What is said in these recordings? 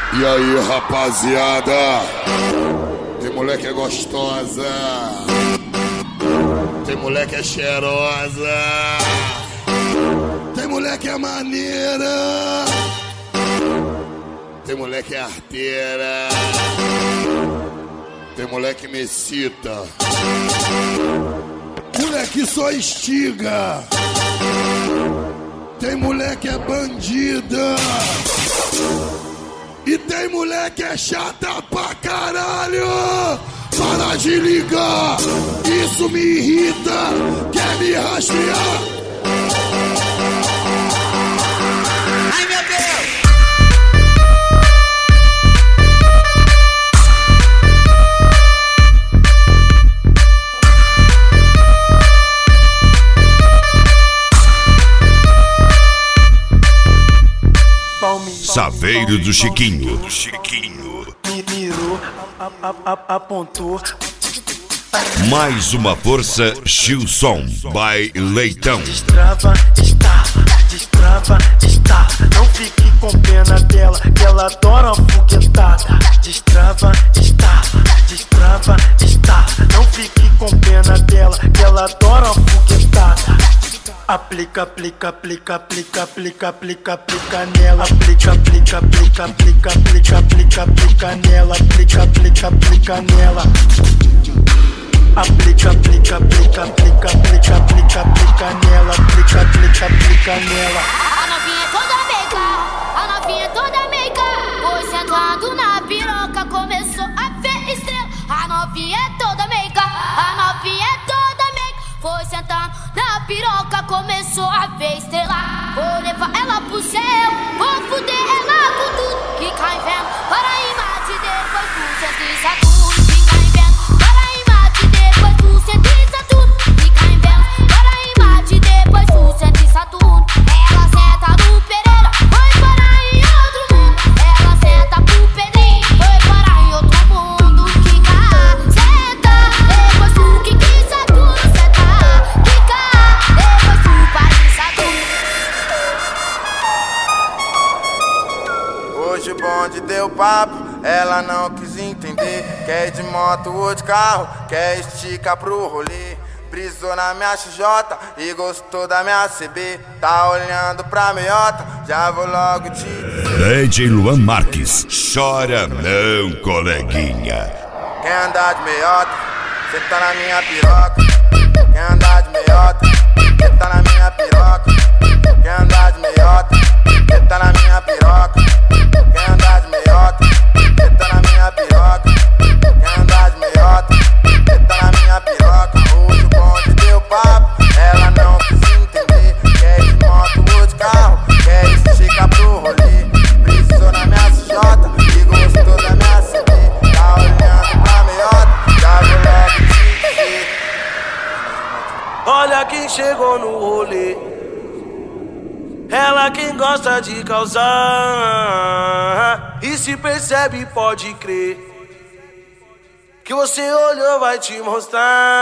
E aí, rapaziada? Tem mulher que é gostosa, tem mulher que é cheirosa, tem mulher que é maneira, tem mulher que é arteira, tem mulher que me excita, mulher que só instiga, tem mulher que é bandida, e tem mulher que é chata pra caralho. Para de ligar, isso me irrita, quer me rastrear. Ai meu Deus! Saveiro do Chiquinho. Mirou, apontou. Mais uma força, Gilson by Leitão. Destrava, está. Não fique com pena dela, que ela adora uma foguetada. Destrava, está. Não fique com pena dela, que ela adora uma foguetada. Aplica nela. Aplica nela. Aplica nela. Aplica nela. A novinha toda meiga, foi sentando na piroca, começou a ver estrela. A novinha toda meiga, foi sentando na piroca, começou a ver estrela. Vou levar ela pro céu, vou fuder ela com tudo que cai vendo. Para em Marte, depois tu sentisa tudo que cai vendo. Para em Marte, depois tu sentisa tudo que cai vendo. Para em Marte, depois tu sentisa tudo. Ela senta no Pereira, foi parar em outro mundo. Ela senta pro Pedrinho, foi parar em outro mundo. Quica, senta, depois tu quica tudo. Senta, quica, depois tu parisa tudo. Hoje o bonde deu papo, ela não quis entender. Quer ir de moto ou de carro, quer esticar pro rolê. Brisou na minha XJ e gostou da minha CB. Tá olhando pra meiota, já vou logo te dizer. DJ Luan Marques, chora não, coleguinha. Quer andar de meiota, cê tá na minha piroca. Quer andar de meiota, cê tá na minha piroca. Quer andar de meiota, cê tá na minha piroca. Quer andar de meiota, cê tá na minha piroca. Quer andar de meiota, cê tá na minha piroca. Hoje o bonde deu papo, ela não quis entender. Quer ir de moto ou de carro, quer esticar pro rolê. Brisou na minha CJ e gostou da minha CB. Tá olhando pra meiota, já vou logo te dizer. Olha quem chegou no rolê. Ela quem gosta de causar. E se percebe, pode crer. Que você olhou, vai te mostrar.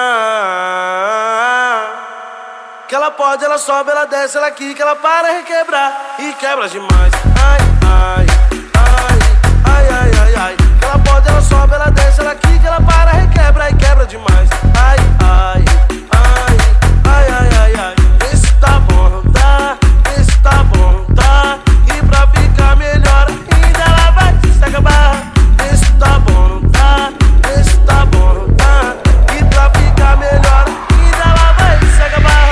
Que ela pode, ela sobe, ela desce, ela quica, ela para requebrar. E quebra demais. Ai, ai, ai, ai, ai, ai, ai. Que ela pode, ela sobe, ela desce, ela quica, ela para requebra. E quebra demais. Ai, ai, ai, ai, ai, ai, ai. Esse tá bom, tá? Esse tá bom, tá? E pra ficar melhor ainda ela vai se acabar. Esse tá bom, tá? Esse tá bom, tá? E pra ficar melhor ainda ela vai se acabar.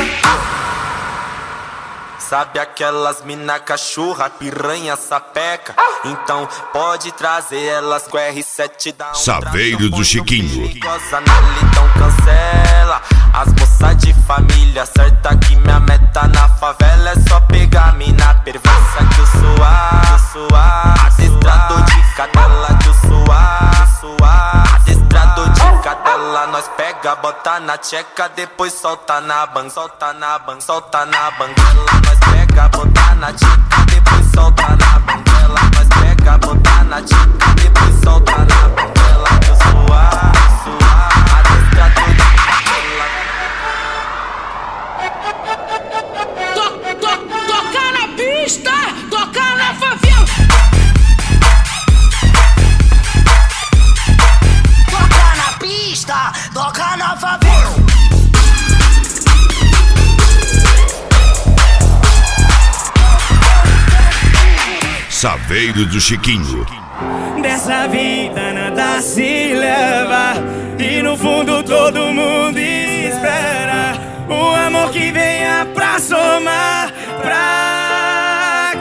Sabe aquelas mina cachorra, piranha, sapeca? Então pode trazer elas com R7 da Saveiro do Chiquinho. Então cancela. As moças de família, certa que minha meta na favela é só pegar mina perversa que eu suar. Adestrado de cadela que eu suar. Adestrado de cadela, nós pega, bota na tcheca, depois solta na banguela, solta na banguela. Nós pega, bota na tcheca, depois solta na banguela. Nós pega, bota na tcheca, depois solta na banguela que eu suar. Adestrado de cadela. Toca na pista, toca na favela. Saveiro do Chiquinho. Dessa vida nada se leva, e no fundo todo mundo espera um amor que venha pra somar, pra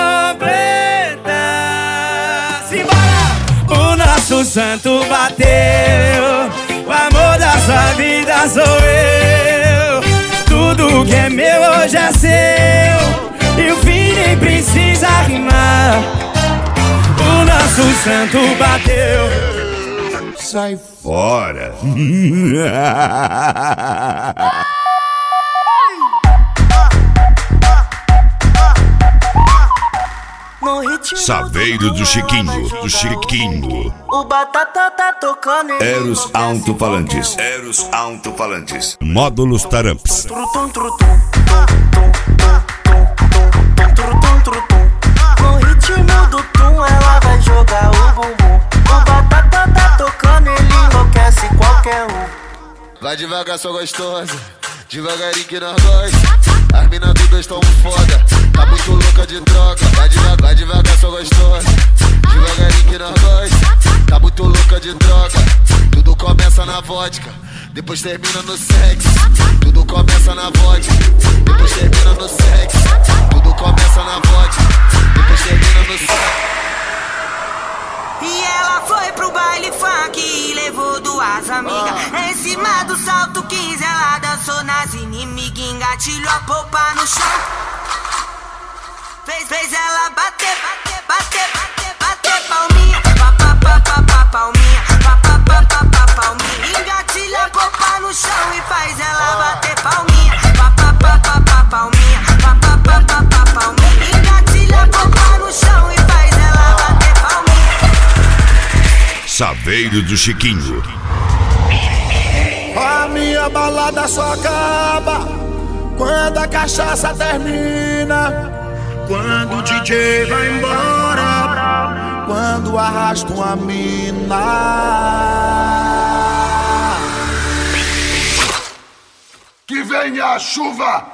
completar. Simbora! O nosso santo bateu, o amor da sua vida sou eu. Tudo que é meu hoje é seu, e o fim nem precisa rimar. O nosso santo bateu. Sai fora. Saveiro do Chiquinho, do Chiquinho. O Batata tá tocando. Eros alto-falantes. Eros alto-falantes. Módulos Taramps. No ritmo do tum ela vai jogar o bumbum. O Batata tá tocando, ele enlouquece qualquer um. Vai devagar, só gostosa, devagarinho que nós gosta. As minas todas tão foda, tá muito louca de droga. Vai devagar, só gostosa, devagarinho que nós gosta. Tá muito louca de droga. Tudo começa na vodka, depois termina no sexo. Tudo começa na vodka, depois termina no sexo. Tudo começa na vodka, depois termina no sexo. E ela foi pro baile funk e levou duas amigas. Em cima do salto 15 ela dançou nas inimigas. Engatilhou a polpa no chão. Fez ela bater palminha. Palminha. Engatilha a polpa no chão e faz ela bater palminha. Palminha. Engatilha a polpa no chão e faz ela bater palminha. Saveiro do Chiquinho. A minha balada só acaba quando a cachaça termina, quando o DJ vai embora, quando arrasta uma mina. Que venha a chuva